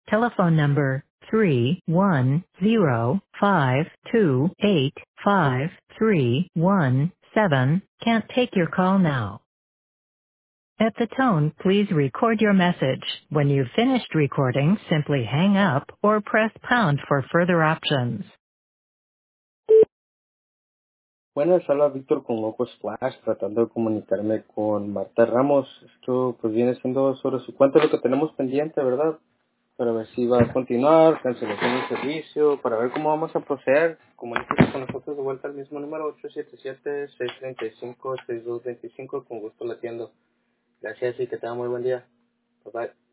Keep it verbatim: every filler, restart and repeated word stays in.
Telephone number three one zero five two eight five three one seven can't take your call now. At the tone, please record your message. When you've finished recording, simply hang up or press pound for further options. Buenas, habla Víctor con Loco Splash, tratando de comunicarme con Marta Ramos. Esto pues viene siendo sobre su cuenta lo que tenemos pendiente, ¿verdad? Para ver si va a continuar, cancelación del servicio, para ver cómo vamos a proceder. Comuníquese con nosotros de vuelta al mismo número ocho siete siete, seis tres cinco, seis dos dos cinco, con gusto la atiendo. Gracias y que tenga muy buen día. Bye bye.